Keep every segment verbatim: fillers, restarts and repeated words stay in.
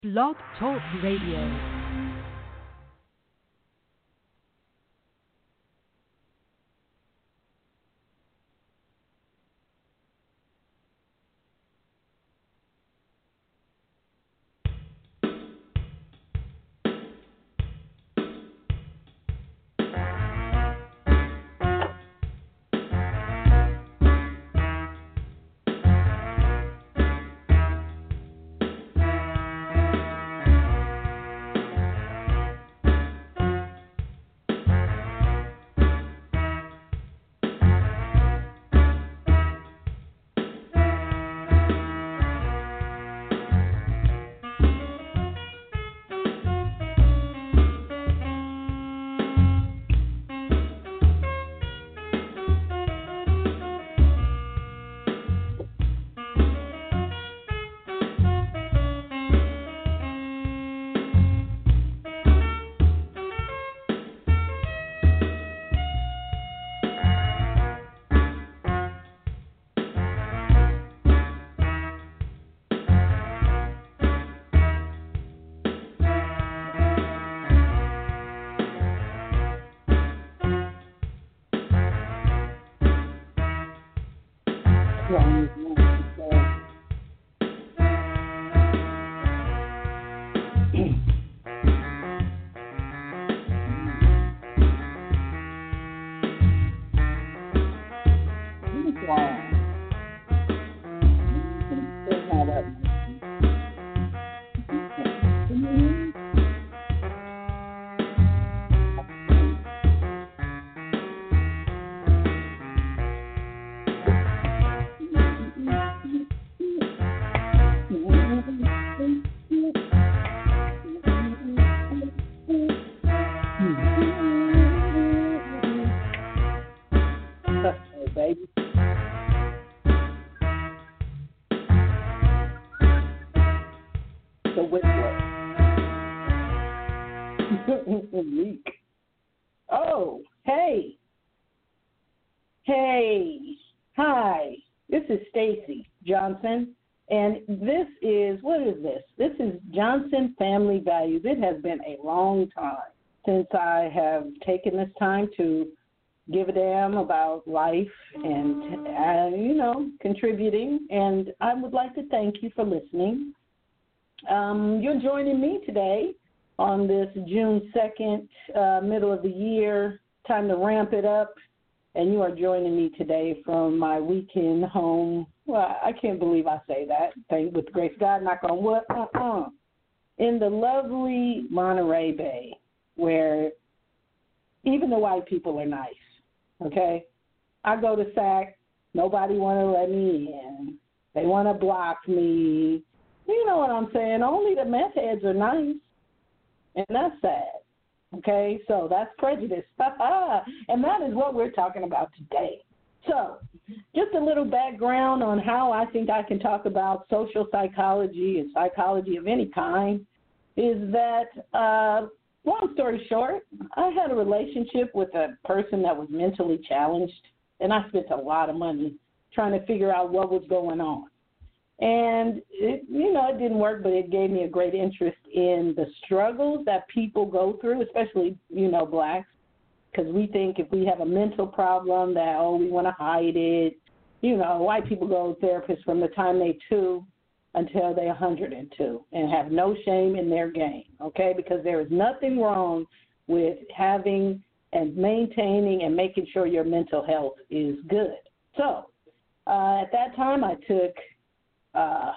Blog Talk Radio. Oh, hey. Hey. Hi. This is Stacy Johnson, and this is, what is this? This is Johnson Family Values. It has been a long time since I have taken this time to give a damn about life and, uh, you know, contributing, and I would like to thank you for listening. Um, you're joining me today on this June second, uh, middle of the year, time to ramp it up. And you are joining me today from my weekend home. Well, I can't believe I say that. Thank with the grace of God, knock on wood. Uh-uh. In the lovely Monterey Bay, where even the white people are nice, okay? I go to S A C, nobody want to let me in. They want to block me. You know what I'm saying? Only the meth heads are nice. And that's sad, okay? So that's prejudice. And that is what we're talking about today. So just a little background on how I think I can talk about social psychology and psychology of any kind is that, uh, long story short, I had a relationship with a person that was mentally challenged, and I spent a lot of money trying to figure out what was going on. And, it, you know, it didn't work, but it gave me a great interest in the struggles that people go through, especially, you know, blacks, because we think if we have a mental problem that, oh, we want to hide it. You know, white people go to therapists from the time they two until they're one hundred two and have no shame in their game, okay, because there is nothing wrong with having and maintaining and making sure your mental health is good. So uh, at that time I took Uh,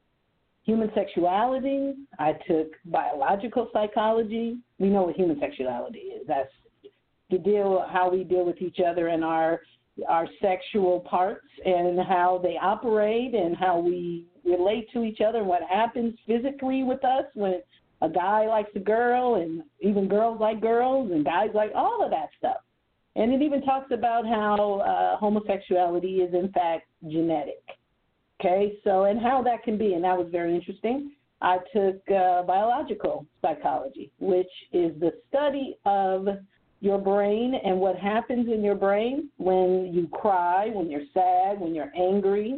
human sexuality. I took biological psychology. We know what human sexuality is. That's the deal, how we deal with each other and our our sexual parts and how they operate and how we relate to each other and what happens physically with us when a guy likes a girl and even girls like girls and guys like all of that stuff. And it even talks about how uh, homosexuality is in fact genetic. Okay, so, and how that can be, and that was very interesting. I took uh, biological psychology, which is the study of your brain and what happens in your brain when you cry, when you're sad, when you're angry,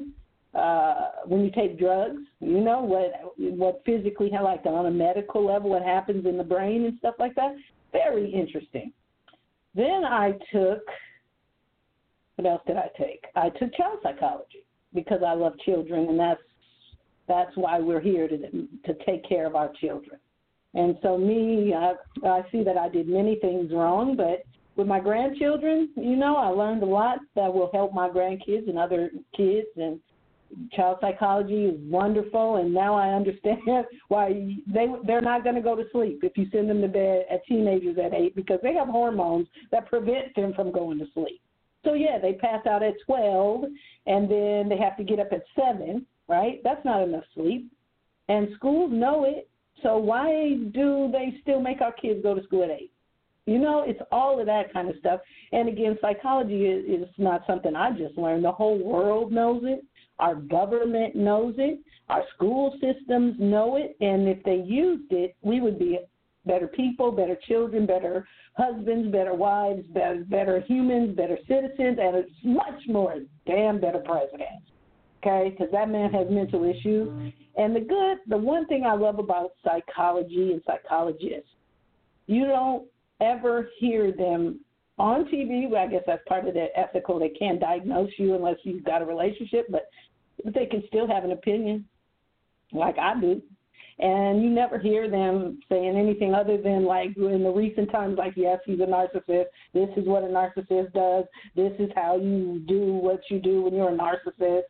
uh, when you take drugs, you know, what what physically, like on a medical level, what happens in the brain and stuff like that. Very interesting. Then I took, what else did I take? I took child psychology because I love children, and that's that's why we're here to to take care of our children. And so me, I, I see that I did many things wrong, but with my grandchildren, you know, I learned a lot that will help my grandkids and other kids, and child psychology is wonderful, and now I understand why they, they're not going to go to sleep if you send them to bed at teenagers at eight, because they have hormones that prevent them from going to sleep. So, yeah, they pass out at twelve, and then they have to get up at seven, right? That's not enough sleep, and schools know it. So why do they still make our kids go to school at eight? You know, it's all of that kind of stuff. And, again, psychology is, is not something I just learned. The whole world knows it. Our government knows it. Our school systems know it. And if they used it, we would be better people, better children, better husbands, better wives, better, better humans, better citizens, and a much more damn better president. Okay, because that man has mental issues. And the good, the one thing I love about psychology and psychologists, you don't ever hear them on T V. Well, I guess that's part of their ethical. They can't diagnose you unless you've got a relationship, but they can still have an opinion, like I do. And you never hear them saying anything other than, like, in the recent times, like, yes, he's a narcissist. This is what a narcissist does. This is how you do what you do when you're a narcissist.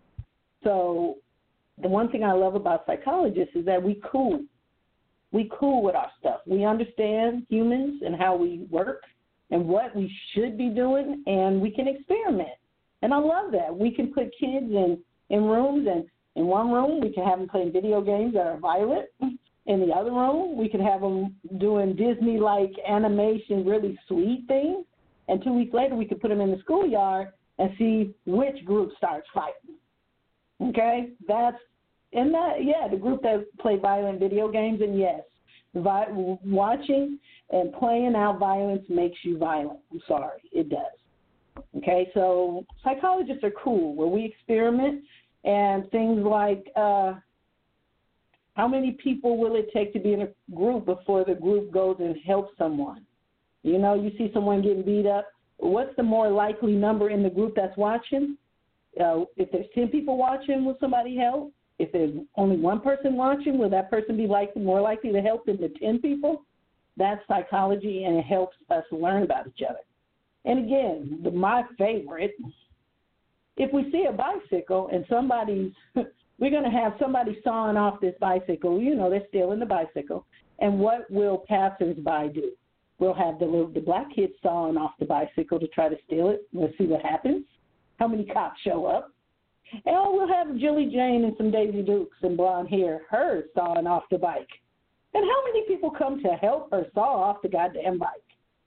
So the one thing I love about psychologists is that we cool. We cool with our stuff. We understand humans and how we work and what we should be doing, and we can experiment. And I love that. We can put kids in, in rooms, and in one room we can have them playing video games that are violent. In the other room we can have them doing Disney-like animation, really sweet things. And two weeks later we can put them in the schoolyard and see which group starts fighting. Okay, that's, and that, yeah, the group that play violent video games, and yes, vi- watching and playing out violence makes you violent. I'm sorry, it does. Okay, so psychologists are cool, where we experiment, and things like uh, how many people will it take to be in a group before the group goes and helps someone? You know, you see someone getting beat up, what's the more likely number in the group that's watching? Uh, if there's ten people watching, will somebody help? If there's only one person watching, will that person be like, more likely to help than the ten people? That's psychology, and it helps us learn about each other. And again, the, my favorite, if we see a bicycle and somebody's, we're going to have somebody sawing off this bicycle, you know, they're stealing the bicycle. And what will passersby do? We'll have the little, the black kids sawing off the bicycle to try to steal it. Let's see what happens. How many cops show up? And oh, we'll have Julie Jane and some Daisy Dukes and blonde hair, her sawing off the bike. And how many people come to help her saw off the goddamn bike?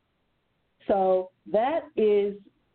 So that is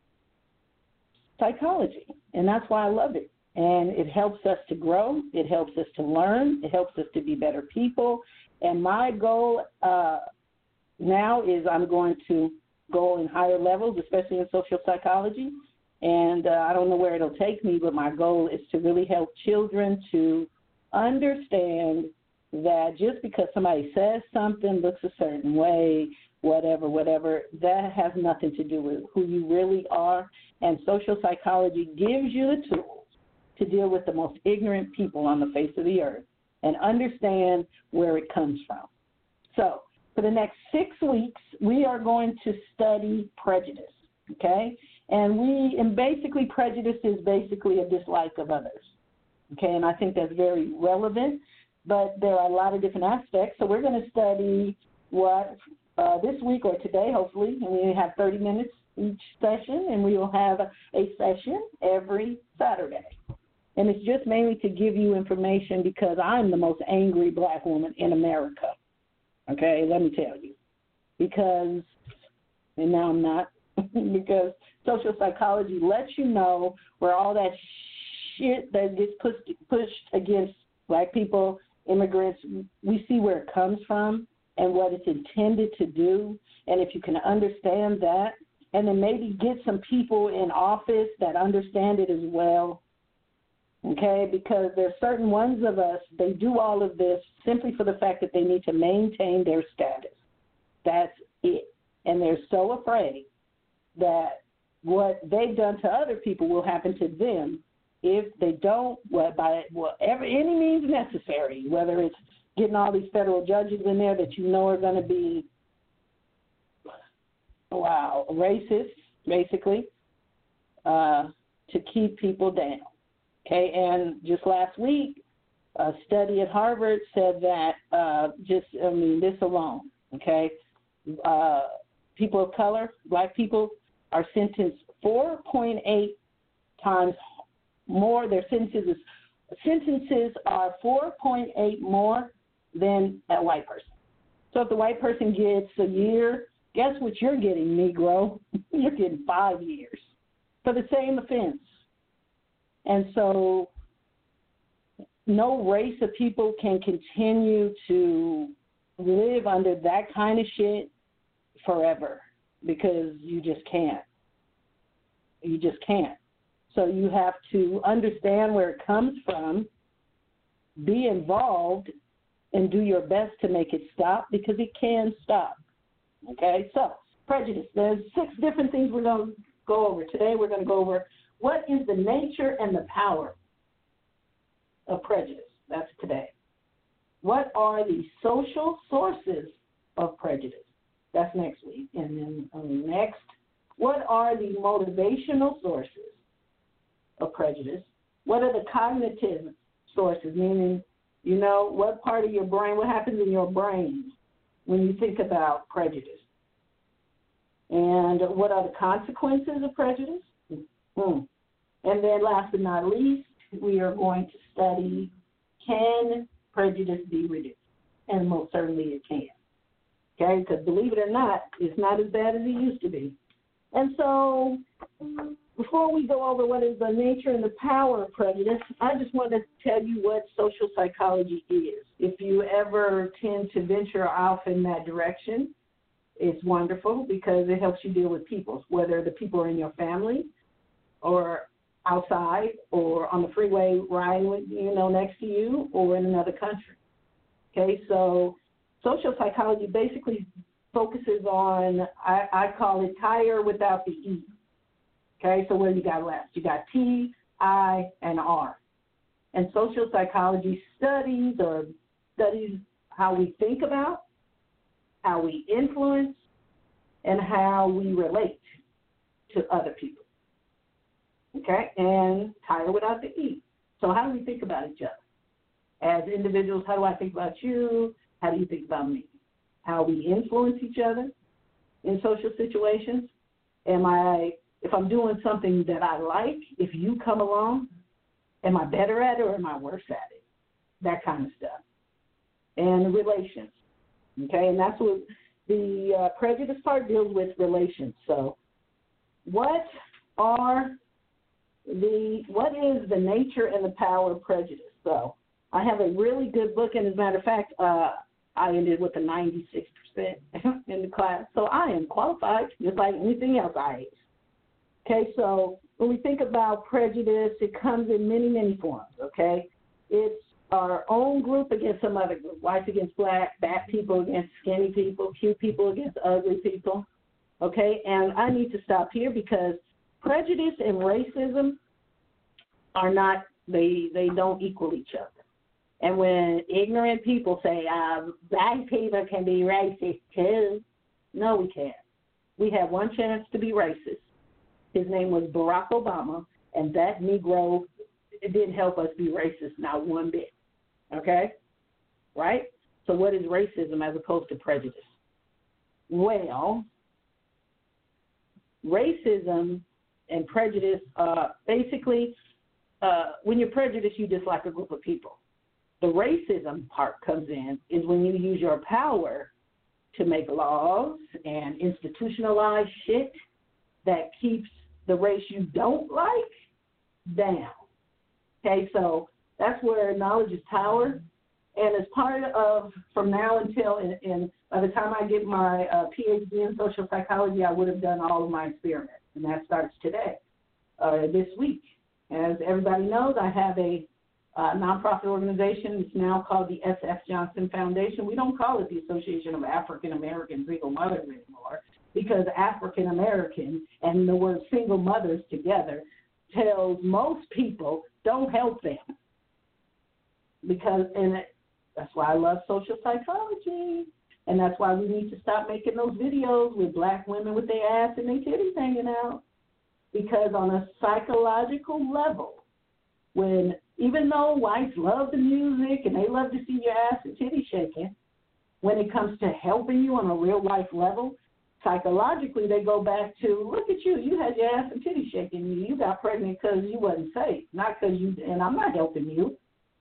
psychology, and that's why I love it. And it helps us to grow. It helps us to learn. It helps us to be better people. And my goal uh, now is I'm going to go in higher levels, especially in social psychology. And uh, I don't know where it'll take me, but my goal is to really help children to understand that just because somebody says something, looks a certain way, whatever, whatever, that has nothing to do with who you really are. And social psychology gives you the tools to deal with the most ignorant people on the face of the earth and understand where it comes from. So for the next six weeks, we are going to study prejudice, okay? And we, and basically prejudice is basically a dislike of others, okay? And I think that's very relevant, but there are a lot of different aspects. So we're going to study what uh, this week or today, hopefully, and we have thirty minutes each session, and we will have a, a session every Saturday. And it's just mainly to give you information because I'm the most angry black woman in America, okay? Let me tell you. Because, and now I'm not, because social psychology lets you know where all that shit that gets pushed, pushed against black people, immigrants, we see where it comes from and what it's intended to do. And if you can understand that, and then maybe get some people in office that understand it as well, okay, because there's certain ones of us, they do all of this simply for the fact that they need to maintain their status. That's it. And they're so afraid that what they've done to other people will happen to them if they don't, what, by whatever, any means necessary, whether it's getting all these federal judges in there that you know are going to be, wow, racist, basically, uh, to keep people down. Okay, and just last week, a study at Harvard said that uh, just, I mean, this alone, okay, uh, people of color, black people, are sentenced four point eight times more. Their sentences sentences are four point eight more than a white person. So if the white person gets a year, guess what you're getting, Negro? You're getting five years for the same offense. And so no race of people can continue to live under that kind of shit forever, because you just can't. You just can't. So you have to understand where it comes from, be involved, and do your best to make it stop, because it can stop. Okay? So, prejudice. There's six different things we're going to go over. Today we're going to go over what is the nature and the power of prejudice. That's today. What are the social sources of prejudice? That's next week. And then um, next, what are the motivational sources of prejudice? What are the cognitive sources, meaning, you know, what part of your brain, what happens in your brain when you think about prejudice? And what are the consequences of prejudice? Hmm. And then last but not least, we are going to study, can prejudice be reduced? And most certainly it can. Okay, because believe it or not, it's not as bad as it used to be. And so before we go over what is the nature and the power of prejudice, I just want to tell you what social psychology is. If you ever tend to venture off in that direction, it's wonderful because it helps you deal with people, whether the people are in your family or outside or on the freeway riding with, you know, next to you or in another country. Okay, so social psychology basically focuses on, I, I call it tire without the E. Okay, so what do you got left? You got T, I, and R. And social psychology studies or studies how we think about, how we influence, and how we relate to other people. Okay, and tire without the E. So how do we think about each other? As individuals, how do I think about you? How do you think about me? How we influence each other in social situations. Am I, if I'm doing something that I like, if you come along, am I better at it or am I worse at it? That kind of stuff. And relations. Okay, and that's what the uh, prejudice part deals with, relations. So what are the, what is the nature and the power of prejudice? So I have a really good book, and as a matter of fact, uh, I ended with a ninety-six percent in the class. So I am qualified, just like anything else I ace. Okay, so when we think about prejudice, it comes in many, many forms, okay? It's our own group against some other group, whites against black, fat people against skinny people, cute people against ugly people, okay? And I need to stop here because prejudice and racism are not, they, they don't equal each other. And when ignorant people say, uh, black people can be racist too, no, we can't. We have one chance to be racist. His name was Barack Obama, and that Negro, it didn't help us be racist, not one bit. Okay? Right? So what is racism as opposed to prejudice? Well, racism and prejudice, uh, basically, uh, when you're prejudiced, you dislike a group of people. The racism part comes in is when you use your power to make laws and institutionalize shit that keeps the race you don't like down. Okay, so that's where knowledge is power. And as part of, from now until, and, and by the time I get my uh, P H D in social psychology, I would have done all of my experiments. And that starts today, uh, this week. As everybody knows, I have a uh, nonprofit organization. It's now called the S F Johnson Foundation. We don't call it the Association of African American Single Mothers anymore, because African American and the word single mothers together tells most people don't help them. Because, and it, that's why I love social psychology. And that's why we need to stop making those videos with black women with their ass and their titties hanging out. Because on a psychological level, when even though whites love the music and they love to see your ass and titties shaking, when it comes to helping you on a real life level, psychologically they go back to, look at you, you had your ass and titties shaking. You, you got pregnant because you wasn't safe, not because you, and I'm not helping you.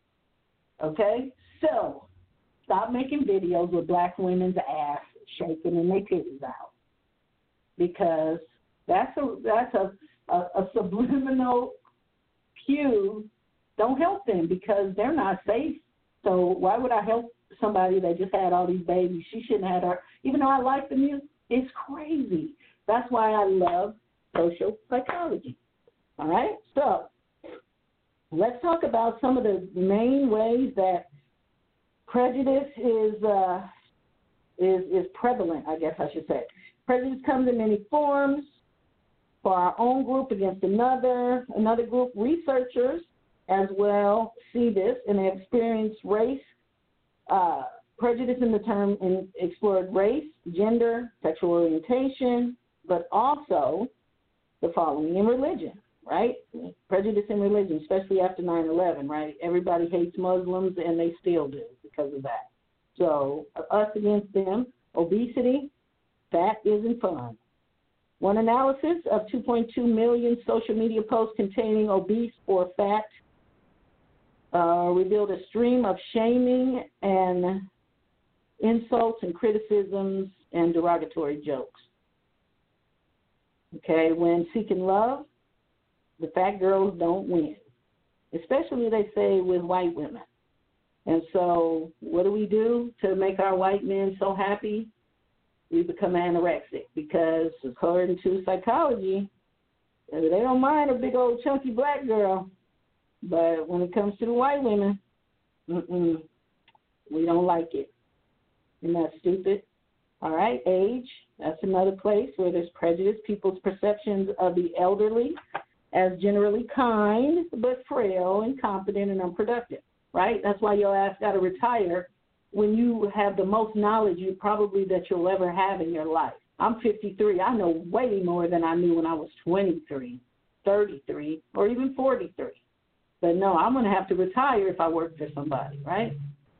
Okay? So, stop making videos with black women's ass shaking and their titties out, because that's a that's a, a, a subliminal cue. Don't help them because they're not safe. So why would I help somebody that just had all these babies? She shouldn't have her. Even though I like the music, it's crazy. That's why I love social psychology. All right, so let's talk about some of the main ways that prejudice is uh, is is prevalent, I guess I should say. Prejudice comes in many forms. For our own group against another, another group, researchers as well see this, and they experience race, uh, prejudice in the term and explored race, gender, sexual orientation, but also the following in religion, right? Prejudice in religion, especially after nine eleven, right? Everybody hates Muslims, and they still do because of that. So us against them, obesity, fat isn't fun. One analysis of two point two million social media posts containing obese or fat uh, revealed a stream of shaming and insults and criticisms and derogatory jokes. Okay, when seeking love, the fat girls don't win, especially, they say, with white women. And so what do we do to make our white men so happy? We become anorexic, because according to psychology, they don't mind a big old chunky black girl. But when it comes to the white women, mm-mm, we don't like it. Isn't that stupid? All right, age, that's another place where there's prejudice. People's perceptions of the elderly as generally kind, but frail, incompetent, and unproductive, right? That's why your ass got to retire when you have the most knowledge you probably that you'll ever have in your life. I'm fifty-three. I know way more than I knew when I was twenty-three, thirty-three, or even forty-three. But no, I'm going to have to retire if I work for somebody, right?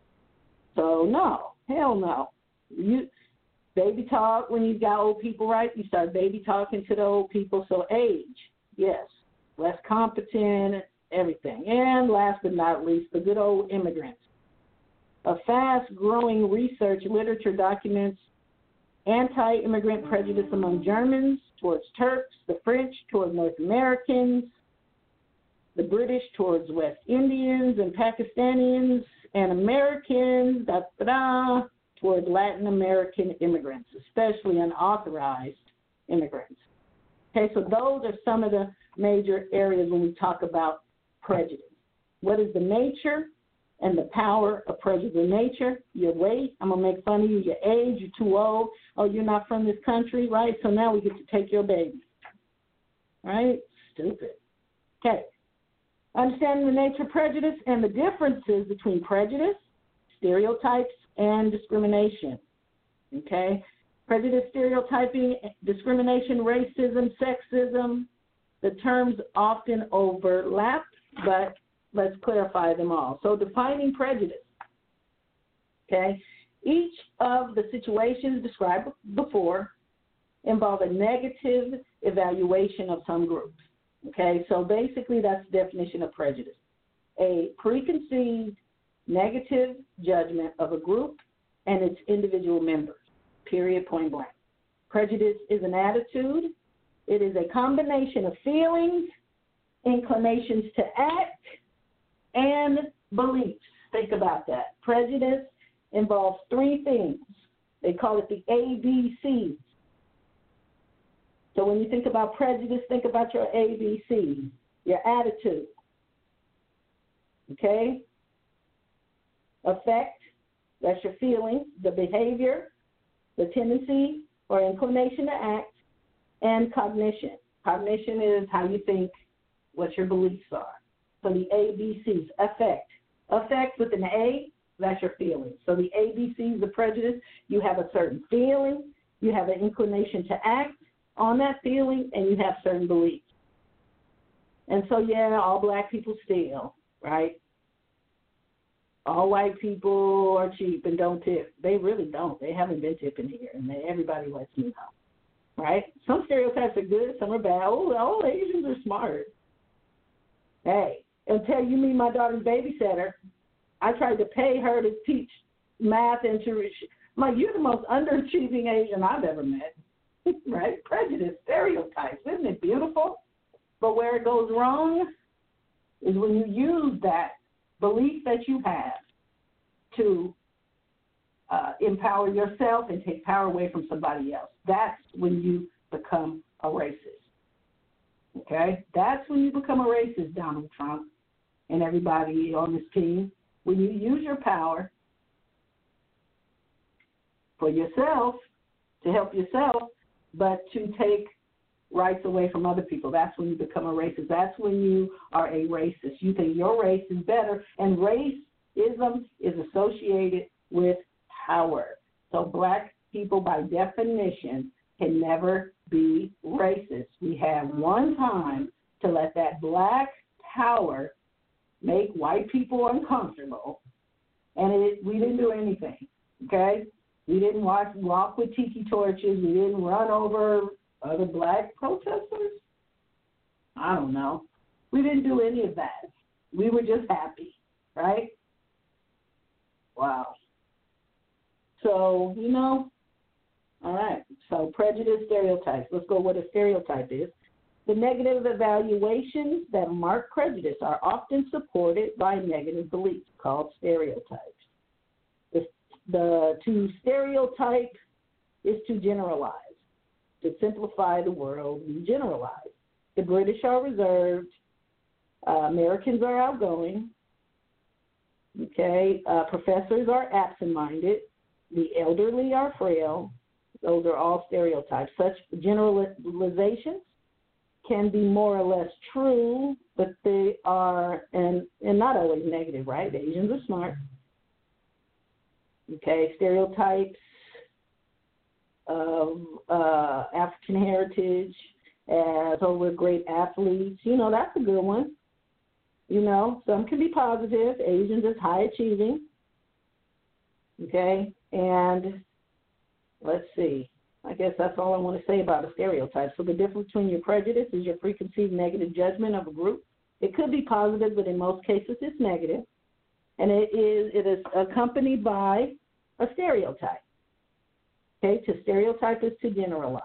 So no, hell no. You baby talk when you've got old people, right? You start baby talking to the old people. So age, yes, less competent, everything. And last but not least, the good old immigrants. A fast-growing research literature documents anti-immigrant prejudice among Germans towards Turks, the French towards North Americans, the British towards West Indians and Pakistanis, and Americans, da, da, da, towards Latin American immigrants, especially unauthorized immigrants. Okay, so those are some of the major areas when we talk about prejudice. What is the nature and the power of prejudice? Nature, your weight, I'm going to make fun of you, your age, you're too old, oh, you're not from this country, right? So now we get to take your baby, right? Stupid. Okay. Understanding the nature of prejudice and the differences between prejudice, stereotypes, and discrimination, okay? Prejudice, stereotyping, discrimination, racism, sexism, the terms often overlap, but let's clarify them all. So defining prejudice, okay? Each of the situations described before involve a negative evaluation of some groups, okay? So basically that's the definition of prejudice. A preconceived negative judgment of a group and its individual members, period, point blank. Prejudice is an attitude. It is a combination of feelings, inclinations to act, and beliefs. Think about that. Prejudice involves three things. They call it the A B Cs. So when you think about prejudice, think about your A B Cs. your attitude. Okay? Affect, that's your feeling, the behavior, the tendency or inclination to act, and cognition. Cognition is how you think, what your beliefs are. So the A B Cs, affect. Affect with an A, that's your feeling. So the A B Cs, the prejudice, you have a certain feeling, you have an inclination to act on that feeling, and you have certain beliefs. And so, yeah, all black people steal, right? All white people are cheap and don't tip. They really don't. They haven't been tipping here, and they, everybody lets me know, right? Some stereotypes are good, some are bad. Oh, all Asians are smart. Hey, until you meet my daughter's babysitter, I tried to pay her to teach math and to – I'm like, you're the most underachieving Asian I've ever met, right? Prejudice, stereotypes. Isn't it beautiful? But where it goes wrong is when you use that belief that you have to uh, empower yourself and take power away from somebody else. That's when you become a racist. Okay? That's when you become a racist, Donald Trump and everybody on this team. When you use your power for yourself, to help yourself, but to take rights away from other people. That's when you become a racist. That's when you are a racist. You think your race is better, and racism is associated with power. So black people, by definition, can never be racist. We have one time to let that black power make white people uncomfortable, and it, we didn't do anything, okay? We didn't walk, walk with tiki torches. We didn't run over other black protesters. I don't know. We didn't do any of that. We were just happy, right? Wow. So, you know, all right. So prejudice, stereotypes. Let's go what a stereotype is. The negative evaluations that mark prejudice are often supported by negative beliefs called stereotypes. The, the to stereotype is to generalize. To simplify the world, we generalize. The British are reserved. Uh, Americans are outgoing. Okay, uh, professors are absent-minded. The elderly are frail. Those are all stereotypes. Such generalizations can be more or less true, but they are, and, and not always negative, right? The Asians are smart. Okay, stereotypes of uh, African heritage, as oh, we're great athletes. You know, that's a good one. You know, some can be positive. Asians is high achieving. Okay, and let's see. I guess that's all I want to say about a stereotype. So the difference between your prejudice is your preconceived negative judgment of a group. It could be positive, but in most cases it's negative. And it is it is accompanied by a stereotype. Okay, to stereotype is to generalize.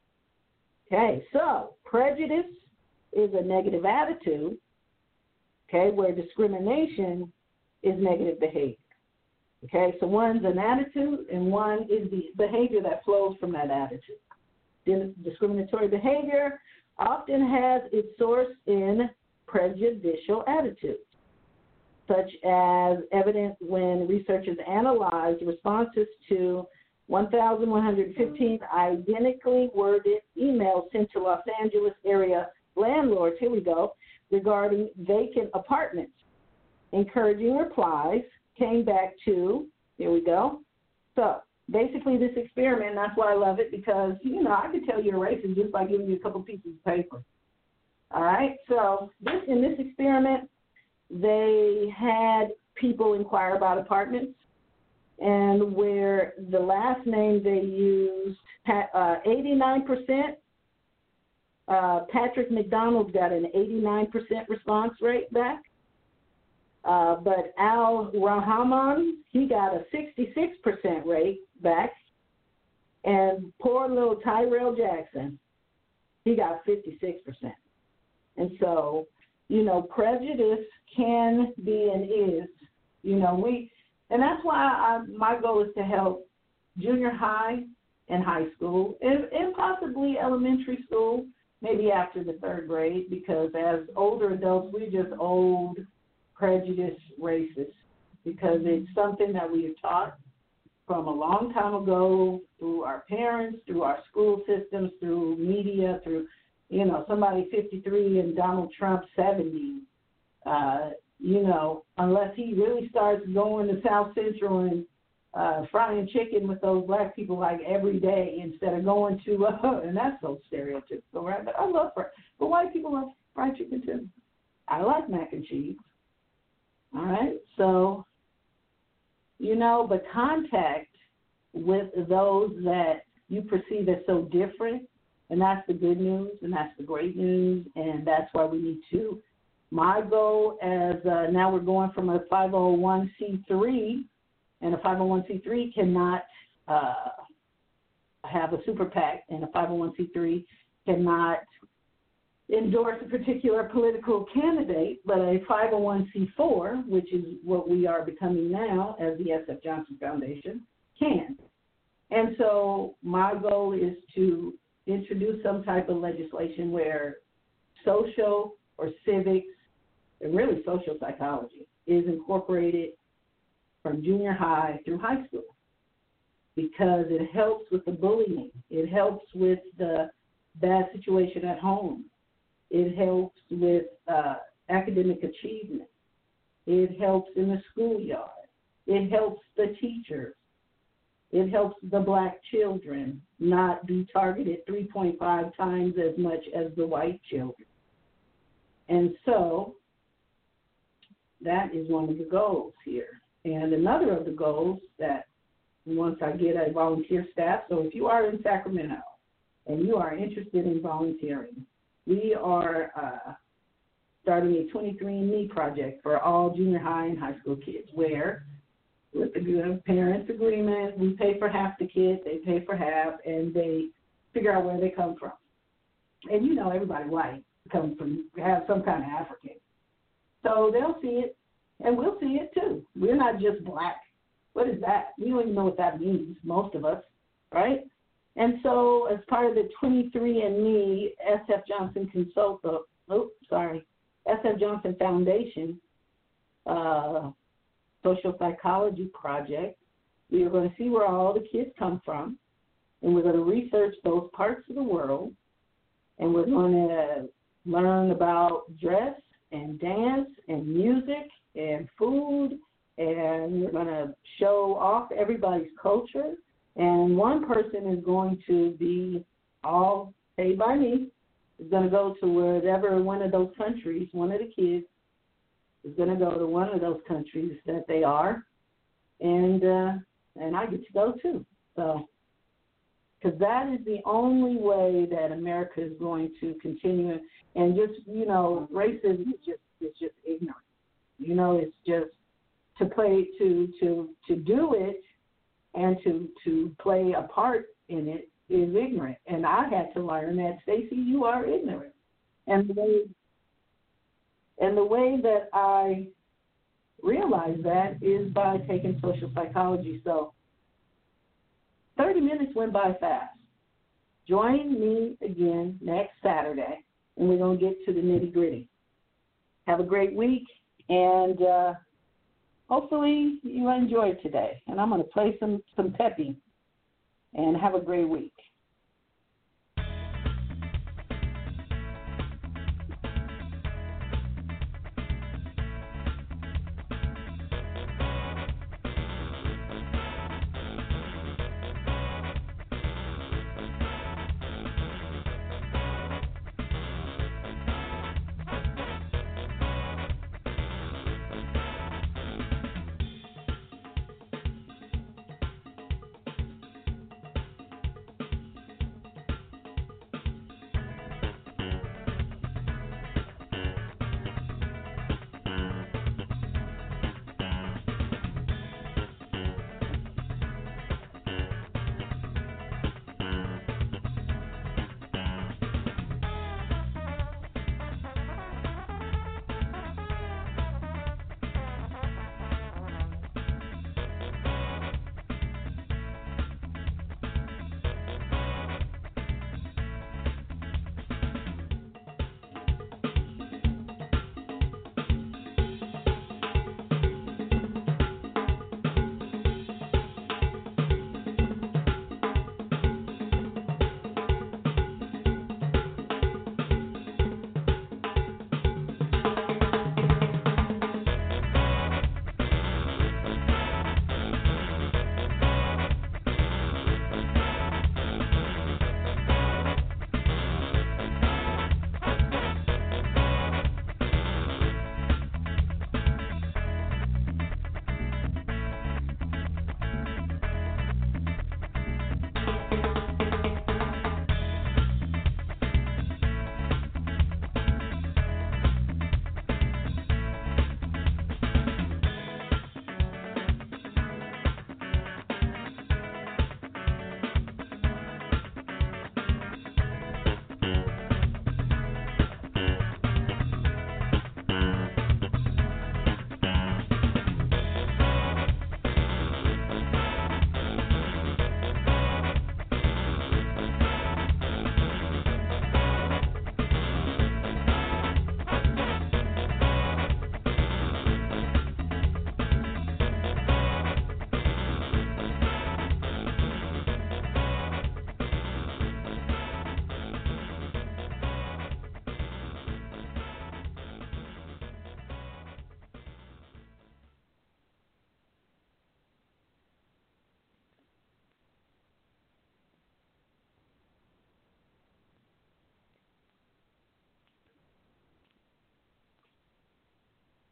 Okay, so prejudice is a negative attitude, okay, where discrimination is negative behavior. Okay, so one's an attitude and one is the behavior that flows from that attitude. Discriminatory behavior often has its source in prejudicial attitudes, such as evident when researchers analyzed responses to one thousand one hundred fifteen identically worded emails sent to Los Angeles area landlords, here we go, regarding vacant apartments. Encouraging replies came back to, here we go. So basically this experiment, and that's why I love it, because, you know, I could tell you're racist just by giving you a couple pieces of paper. All right, so this in this experiment, they had people inquire about apartments, and where the last name they used, uh, eighty-nine percent, uh, Patrick McDonald got an eighty-nine percent response rate back. Uh, but Al Rahman, he got a sixty-six percent rate back. And poor little Tyrell Jackson, he got fifty-six percent. And so, you know, prejudice can be and is, you know, we, and that's why I, my goal is to help junior high and high school, and, and possibly elementary school, maybe after the third grade, because as older adults, we're just old, prejudiced racists, because it's something that we are taught from a long time ago through our parents, through our school systems, through media, through, you know, somebody fifty-three and Donald Trump seventy. Uh, you know, unless he really starts going to South Central and uh, frying chicken with those black people like every day instead of going to, uh, and that's so stereotypical, right? But I love fried, but white people love fried chicken too. I like mac and cheese. All right, so, you know, but contact with those that you perceive as so different, and that's the good news, and that's the great news, and that's why we need to. My goal as uh, now we're going from a five oh one c three, and a five oh one c three cannot uh, have a super PAC, and a five oh one c three cannot endorse a particular political candidate, but a five oh one c four, which is what we are becoming now as the S F Johnson Foundation, can. And so my goal is to introduce some type of legislation where social or civics, and really social psychology, is incorporated from junior high through high school, because it helps with the bullying. It helps with the bad situation at home. It helps with uh, academic achievement. It helps in the schoolyard. It helps the teachers. It helps the black children not be targeted three point five times as much as the white children. And so that is one of the goals here. And another of the goals that once I get a volunteer staff, so if you are in Sacramento and you are interested in volunteering, we are uh, starting a twenty-three and me project for all junior high and high school kids, where with the parents' agreement, we pay for half the kids, they pay for half, and they figure out where they come from. And you know, everybody white comes from, have some kind of African. So they'll see it, and we'll see it too. We're not just black. What is that? We don't even know what that means, most of us, right? And so as part of the twenty-three and me S F Johnson Consult, oh, sorry, S F Johnson Foundation uh, social psychology project, we are going to see where all the kids come from, and we're going to research those parts of the world, and we're going to learn about dress and dance and music and food, and we're going to show off everybody's culture. And one person is going to be all paid by me, is going to go to wherever one of those countries, one of the kids is going to go to one of those countries that they are, and uh, and I get to go too. So, because that is the only way that America is going to continue. And just, you know, racism is just it's just ignorant. You know, it's just to play to to to do it and to to play a part in it is ignorant. And I had to learn that, Stacey, you are ignorant. And the way and the way that I realized that is by taking social psychology. So thirty minutes went by fast. Join me again next Saturday, and we're going to get to the nitty-gritty. Have a great week, and uh, hopefully you enjoyed today. And I'm going to play some, some Peppy, and have a great week.